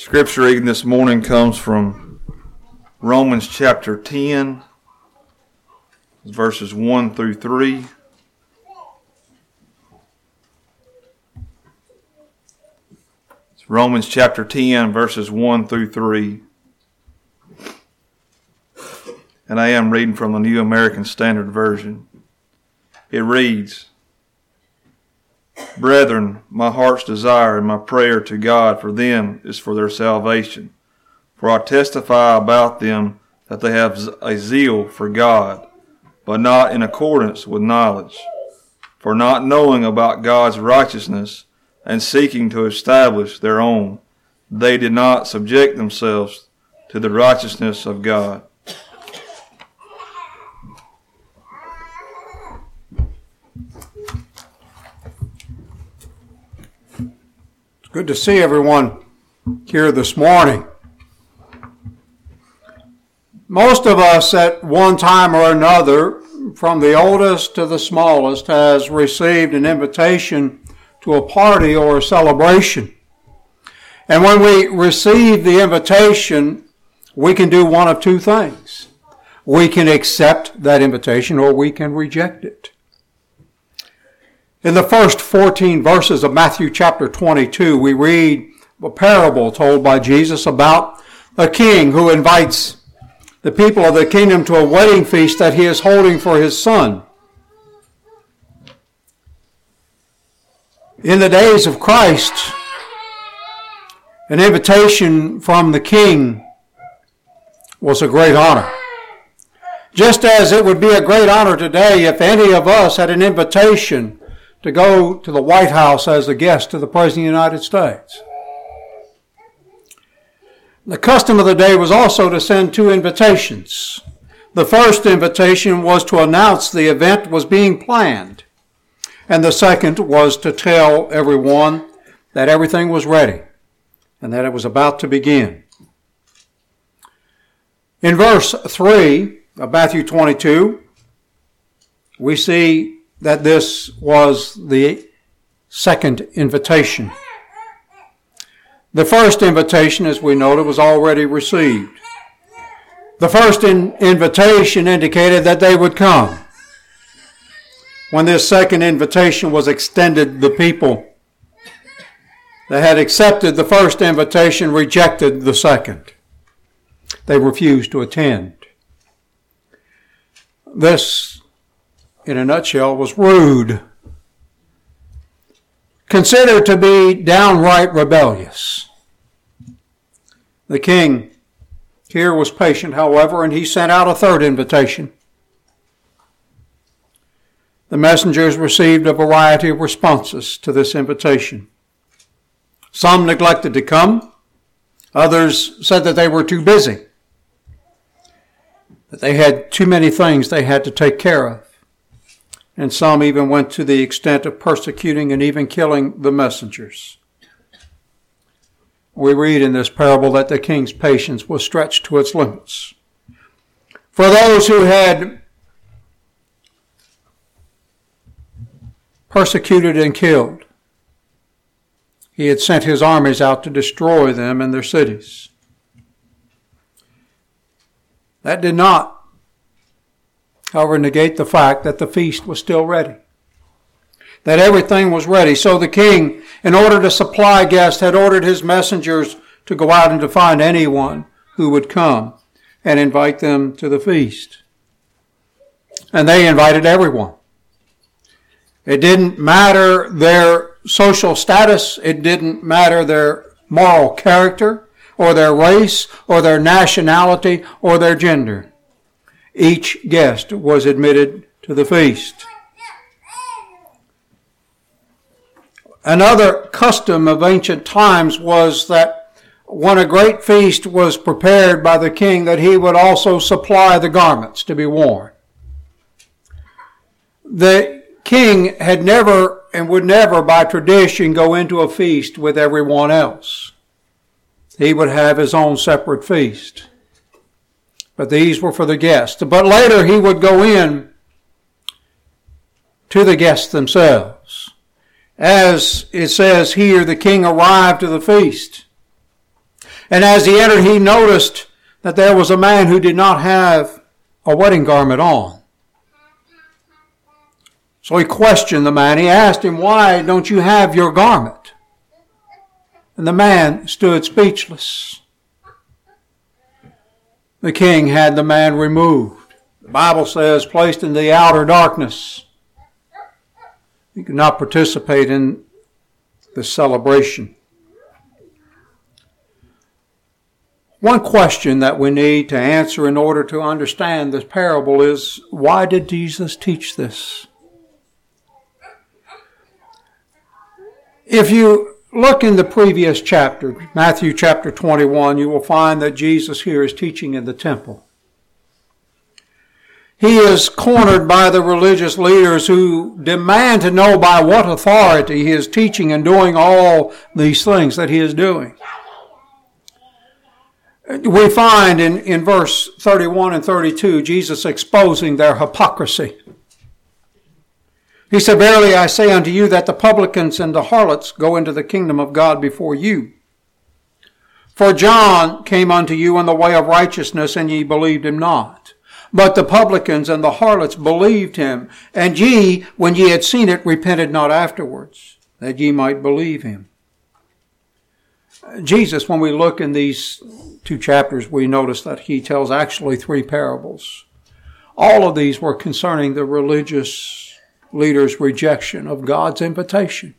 Scripture reading this morning comes from Romans chapter 10, verses 1 through 3. It's Romans chapter 10, verses 1 through 3. And I am reading from the New American Standard Version. It reads, "Brethren, my heart's desire and my prayer to God for them is for their salvation. For I testify about them that they have a zeal for God, but not in accordance with knowledge. For not knowing about God's righteousness and seeking to establish their own, they did not subject themselves to the righteousness of God." Good to see everyone here this morning. Most of us at one time or another, from the oldest to the smallest, has received an invitation to a party or a celebration. And when we receive the invitation, we can do one of two things. We can accept that invitation or we can reject it. In the first 14 verses of Matthew chapter 22, we read a parable told by Jesus about a king who invites the people of the kingdom to a wedding feast that he is holding for his son. In the days of Christ, an invitation from the king was a great honor. Just as it would be a great honor today if any of us had an invitation to go to the White House as a guest to the President of the United States. The custom of the day was also to send two invitations. The first invitation was to announce the event was being planned, and the second was to tell everyone that everything was ready and that it was about to begin. In verse 3 of Matthew 22, we see that this was the second invitation. The first invitation, as we noted, was already received. The first invitation indicated that they would come. When this second invitation was extended, the people that had accepted the first invitation rejected the second. They refused to attend. This, in a nutshell, was rude, considered to be downright rebellious. The king here was patient, however, and he sent out a third invitation. The messengers received a variety of responses to this invitation. Some neglected to come. Others said that they were too busy, that they had too many things they had to take care of. And some even went to the extent of persecuting and even killing the messengers. We read in this parable that the king's patience was stretched to its limits. For those who had persecuted and killed, he had sent his armies out to destroy them and their cities. That did not, however, negate the fact that the feast was still ready, that everything was ready. So the king, in order to supply guests, had ordered his messengers to go out and to find anyone who would come and invite them to the feast. And they invited everyone. It didn't matter their social status. It didn't matter their moral character or their race or their nationality or their gender. Each guest was admitted to the feast. Another custom of ancient times was that when a great feast was prepared by the king, that he would also supply the garments to be worn. The king had never and would never by tradition go into a feast with everyone else. He would have his own separate feast. But these were for the guests. But later he would go in to the guests themselves. As it says here, the king arrived to the feast. And as he entered, he noticed that there was a man who did not have a wedding garment on. So he questioned the man. He asked him, "Why don't you have your garment?" And the man stood speechless. The king had the man removed. The Bible says, placed in the outer darkness. He could not participate in the celebration. One question that we need to answer in order to understand this parable is, why did Jesus teach this? If you look in the previous chapter, Matthew chapter 21, you will find that Jesus here is teaching in the temple. He is cornered by the religious leaders who demand to know by what authority he is teaching and doing all these things that he is doing. We find in verse 31 and 32, Jesus exposing their hypocrisy. He said, "Verily I say unto you that the publicans and the harlots go into the kingdom of God before you. For John came unto you in the way of righteousness, and ye believed him not. But the publicans and the harlots believed him, and ye, when ye had seen it, repented not afterwards, that ye might believe him." Jesus, when we look in these two chapters, we notice that he tells actually three parables. All of these were concerning the religious leaders' rejection of God's invitation.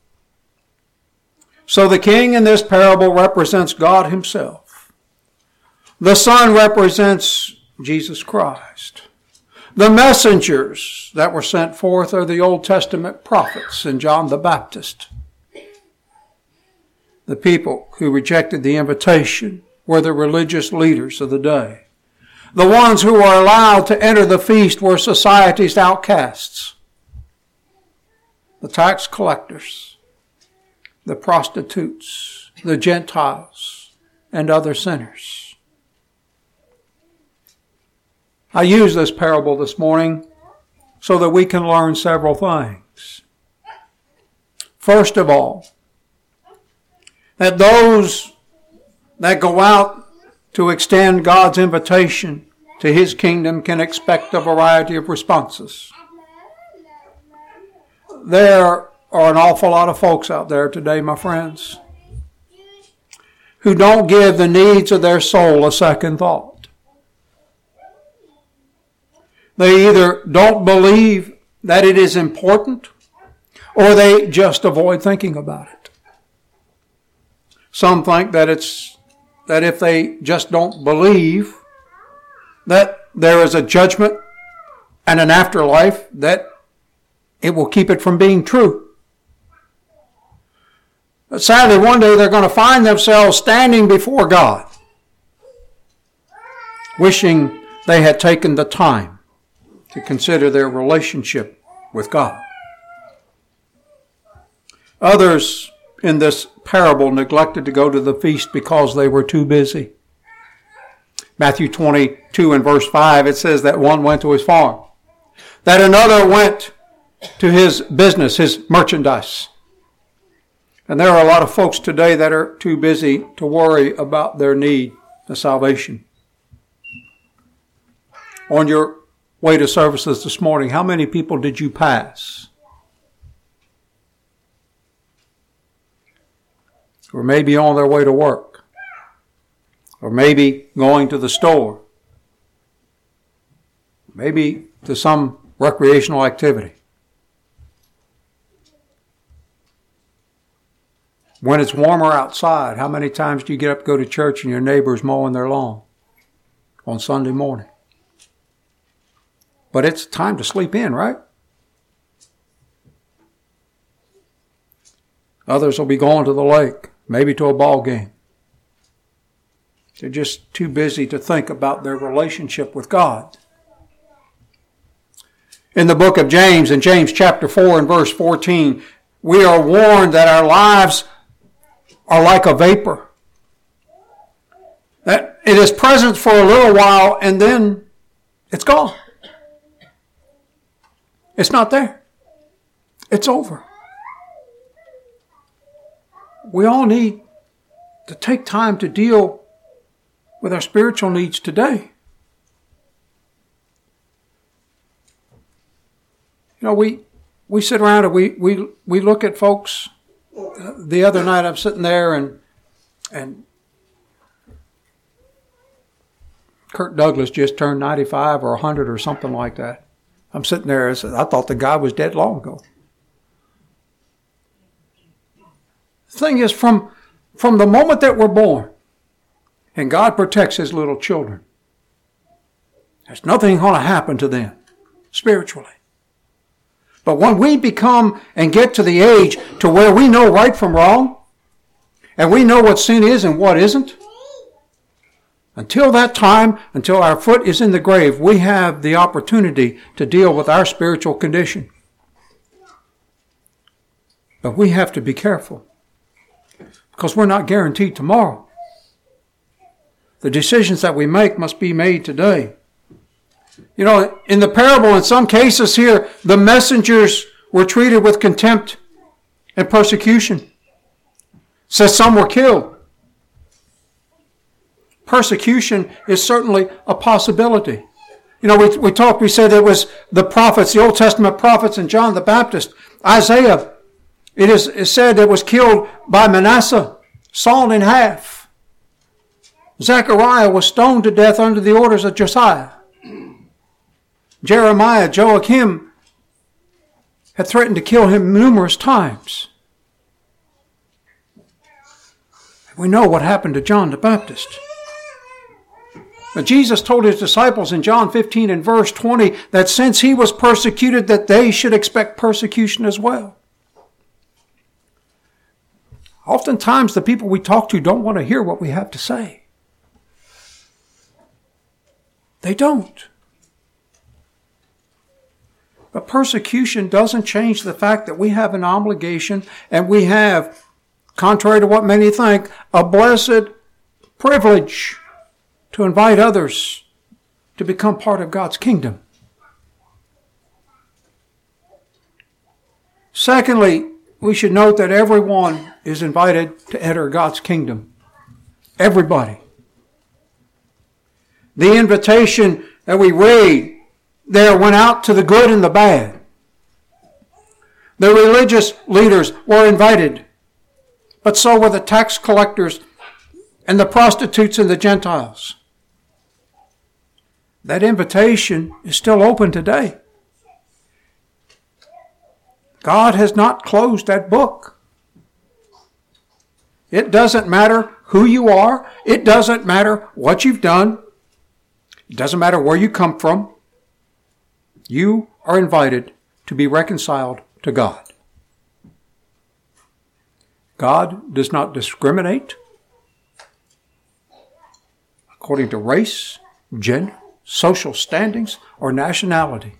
So the king in this parable represents God himself. The son represents Jesus Christ. The messengers that were sent forth are the Old Testament prophets and John the Baptist. The people who rejected the invitation were the religious leaders of the day. The ones who were allowed to enter the feast were society's outcasts. The tax collectors, the prostitutes, the Gentiles, and other sinners. I use this parable this morning so that we can learn several things. First of all, that those that go out to extend God's invitation to his kingdom can expect a variety of responses. There are an awful lot of folks out there today, my friends, who don't give the needs of their soul a second thought. They either don't believe that it is important, or they just avoid thinking about it. Some think that if they just don't believe that there is a judgment and an afterlife, that it will keep it from being true. But sadly, one day they're going to find themselves standing before God, wishing they had taken the time to consider their relationship with God. Others in this parable neglected to go to the feast because they were too busy. Matthew 22 and verse 5, it says that one went to his farm, that another went to his business, his merchandise. And there are a lot of folks today that are too busy to worry about their need of salvation. On your way to services this morning, how many people did you pass? Or maybe on their way to work, or maybe going to the store, maybe to some recreational activity. When it's warmer outside, how many times do you get up, go to church, and your neighbor's mowing their lawn on Sunday morning? But it's time to sleep in, right? Others will be going to the lake, maybe to a ball game. They're just too busy to think about their relationship with God. In the book of James, in James chapter 4 and verse 14, we are warned that our lives are like a vapor. That it is present for a little while and then it's gone. It's not there. It's over. We all need to take time to deal with our spiritual needs today. You know, we sit around and we look at folks. The other night I'm sitting there and Kirk Douglas just turned 95 or 100 or something like that. I'm sitting there and I thought the guy was dead long ago. The thing is, from the moment that we're born, and God protects His little children, there's nothing going to happen to them spiritually. But when we become and get to the age to where we know right from wrong, and we know what sin is and what isn't, until that time, until our foot is in the grave, we have the opportunity to deal with our spiritual condition. But we have to be careful, because we're not guaranteed tomorrow. The decisions that we make must be made today. You know, in the parable, in some cases here, the messengers were treated with contempt and persecution. It says some were killed. Persecution is certainly a possibility. You know, we said it was the prophets, the Old Testament prophets, and John the Baptist. Isaiah, it is said that was killed by Manasseh, sawn in half. Zechariah was stoned to death under the orders of Josiah. Jeremiah, Joachim, had threatened to kill him numerous times. We know what happened to John the Baptist. But Jesus told His disciples in John 15 and verse 20 that since He was persecuted, that they should expect persecution as well. Oftentimes the people we talk to don't want to hear what we have to say. They don't. But persecution doesn't change the fact that we have an obligation, and we have, contrary to what many think, a blessed privilege to invite others to become part of God's kingdom. Secondly, we should note that everyone is invited to enter God's kingdom. Everybody. The invitation that we read there went out to the good and the bad. The religious leaders were invited, but so were the tax collectors and the prostitutes and the Gentiles. That invitation is still open today. God has not closed that book. It doesn't matter who you are. It doesn't matter what you've done. It doesn't matter where you come from. You are invited to be reconciled to God. God does not discriminate according to race, gender, social standings, or nationality.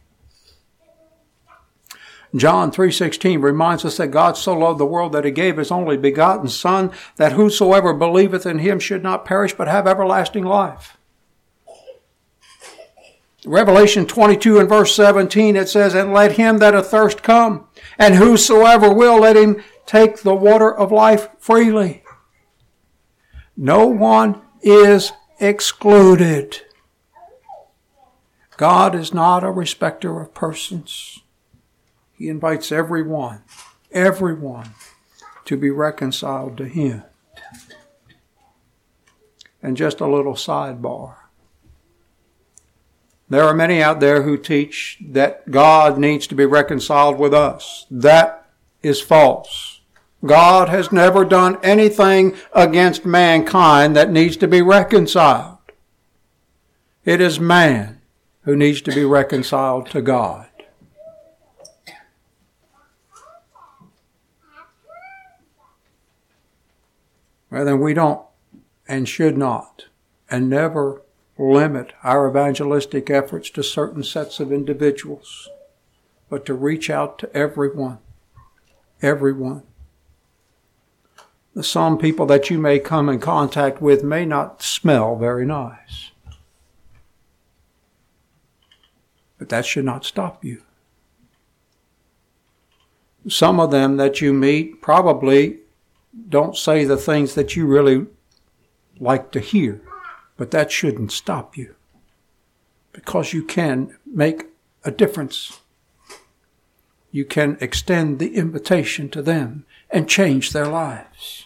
John 3:16 reminds us that God so loved the world that He gave His only begotten Son, that whosoever believeth in Him should not perish but have everlasting life. Revelation 22 and verse 17, it says, "And let him that athirst come, and whosoever will, let him take the water of life freely." No one is excluded. God is not a respecter of persons. He invites everyone to be reconciled to Him. And just a little sidebar. There are many out there who teach that God needs to be reconciled with us. That is false. God has never done anything against mankind that needs to be reconciled. It is man who needs to be reconciled to God. Well, then we don't and should not and never limit our evangelistic efforts to certain sets of individuals, but to reach out to everyone. Everyone. Some people that you may come in contact with may not smell very nice, but that should not stop you. Some of them that you meet probably don't say the things that you really like to hear. But that shouldn't stop you, because you can make a difference. You can extend the invitation to them and change their lives.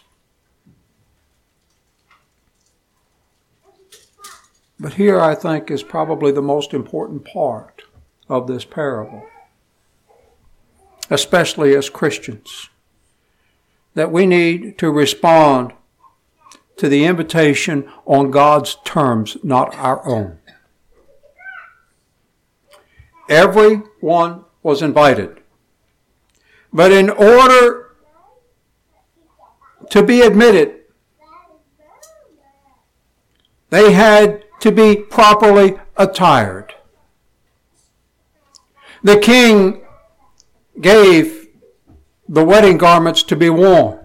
But here, I think, is probably the most important part of this parable, especially as Christians, that we need to respond to the invitation on God's terms, not our own. Everyone was invited. But in order to be admitted, they had to be properly attired. The king gave the wedding garments to be worn.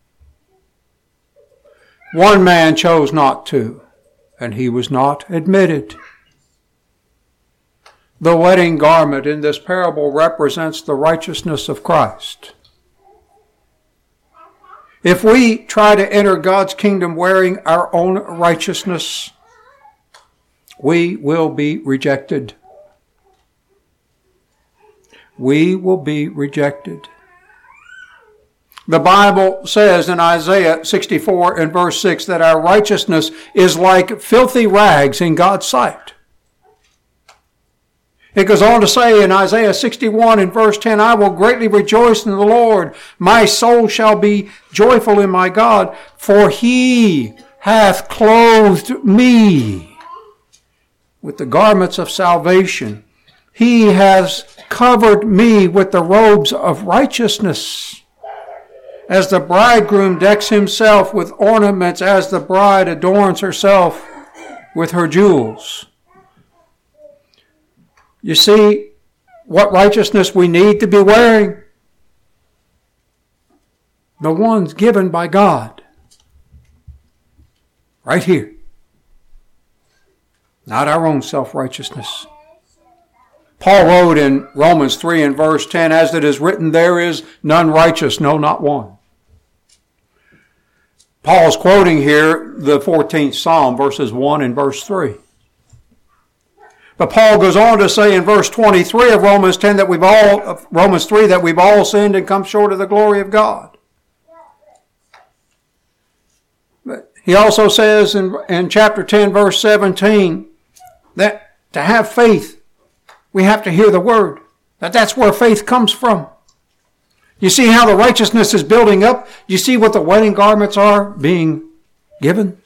One man chose not to, and he was not admitted. The wedding garment in this parable represents the righteousness of Christ. If we try to enter God's kingdom wearing our own righteousness, we will be rejected. We will be rejected. The Bible says in Isaiah 64 and verse 6 that our righteousness is like filthy rags in God's sight. It goes on to say in Isaiah 61 and verse 10, I will greatly rejoice in the Lord. My soul shall be joyful in my God, for he hath clothed me with the garments of salvation. He has covered me with the robes of righteousness. As the bridegroom decks himself with ornaments, as the bride adorns herself with her jewels. You see what righteousness we need to be wearing? The ones given by God. Right here. Not our own self-righteousness. Paul wrote in Romans 3 and verse 10, as it is written, there is none righteous, no, not one. Paul's quoting here the 14th Psalm, verses 1 and verse 3. But Paul goes on to say in verse 23 of Romans 3 that we've all sinned and come short of the glory of God. But he also says in chapter 10, verse 17, that to have faith, we have to hear the word. That's where faith comes from. You see how the righteousness is building up? You see what the wedding garments are being given?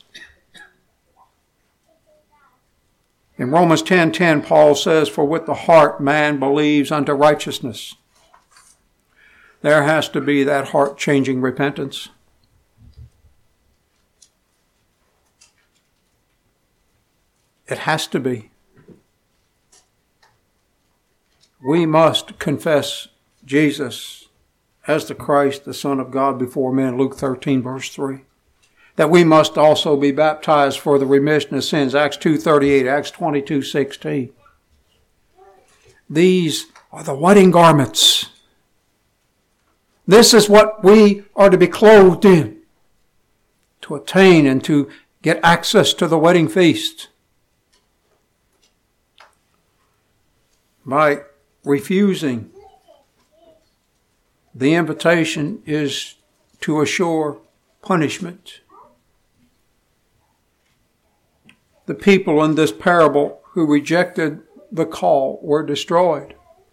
In Romans 10:10, Paul says, for with the heart man believes unto righteousness. There has to be that heart-changing repentance. It has to be. We must confess Jesus as the Christ, the Son of God, before men, Luke 13, verse 3. That we must also be baptized for the remission of sins, Acts 2:38, Acts 22:16. These are the wedding garments. This is what we are to be clothed in, to attain and to get access to the wedding feast. By refusing the invitation is to assure punishment. The people in this parable who rejected the call were destroyed.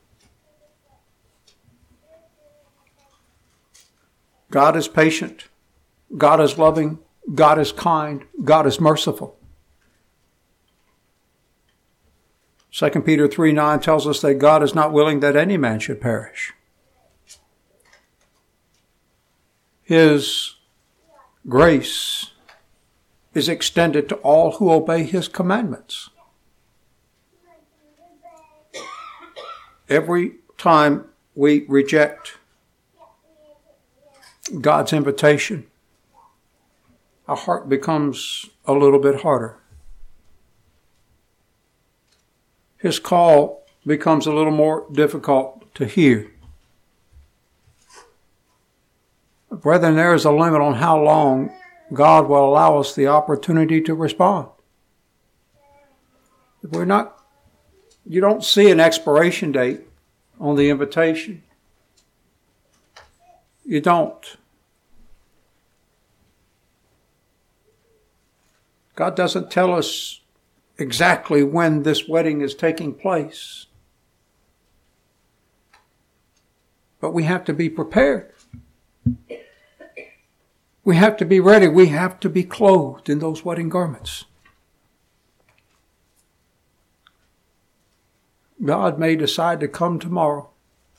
God is patient. God is loving. God is kind. God is merciful. 2 Peter 3:9 tells us that God is not willing that any man should perish. His grace is extended to all who obey His commandments. Every time we reject God's invitation, our heart becomes a little bit harder. His call becomes a little more difficult to hear. Brethren, there is a limit on how long God will allow us the opportunity to respond. You don't see an expiration date on the invitation. You don't. God doesn't tell us exactly when this wedding is taking place. But we have to be prepared. We have to be ready. We have to be clothed in those wedding garments. God may decide to come tomorrow.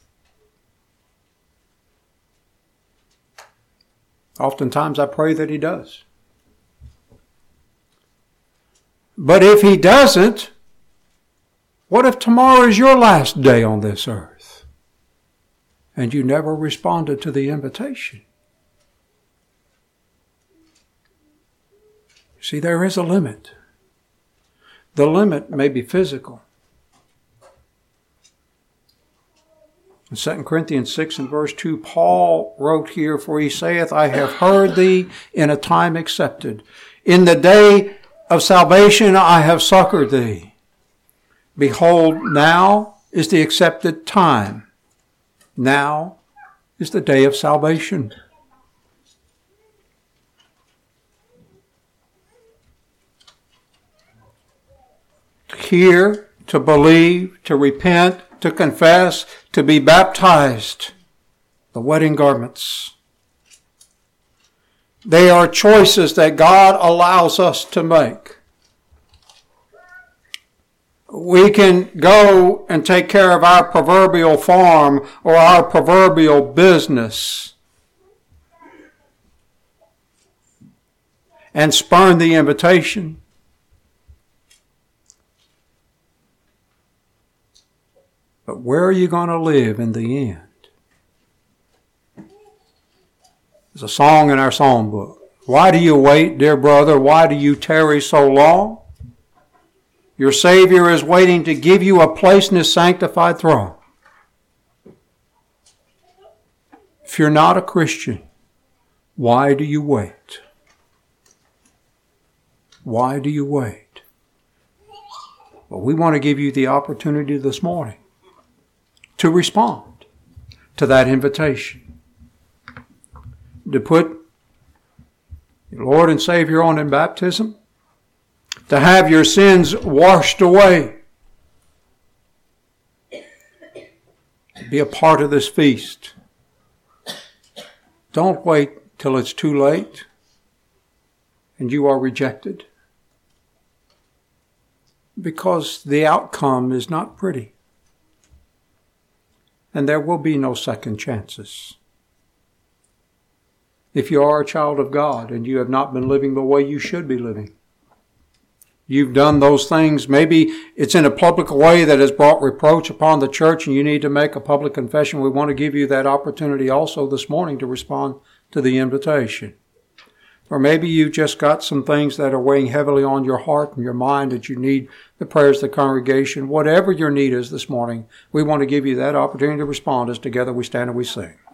Oftentimes I pray that He does. But if He doesn't, what if tomorrow is your last day on this earth and you never responded to the invitation? See, there is a limit. The limit may be physical. In 2 Corinthians 6 and verse 2, Paul wrote here, "For he saith, I have heard thee in a time accepted. In the day of salvation I have succored thee. Behold, now is the accepted time. Now is the day of salvation." To hear, to believe, to repent, to confess, to be baptized, the wedding garments. They are choices that God allows us to make. We can go and take care of our proverbial farm or our proverbial business and spurn the invitation. But where are you going to live in the end? There's a song in our psalm book. Why do you wait, dear brother? Why do you tarry so long? Your Savior is waiting to give you a place in His sanctified throne. If you're not a Christian, why do you wait? Why do you wait? Well, we want to give you the opportunity this morning to respond to that invitation, to put your Lord and Savior on in baptism, to have your sins washed away, be a part of this feast. Don't wait till it's too late and you are rejected, because the outcome is not pretty. And there will be no second chances. If you are a child of God and you have not been living the way you should be living, you've done those things, maybe it's in a public way that has brought reproach upon the church and you need to make a public confession, we want to give you that opportunity also this morning to respond to the invitation. Or maybe you've just got some things that are weighing heavily on your heart and your mind that you need the prayers of the congregation. Whatever your need is this morning, we want to give you that opportunity to respond as together we stand and we sing.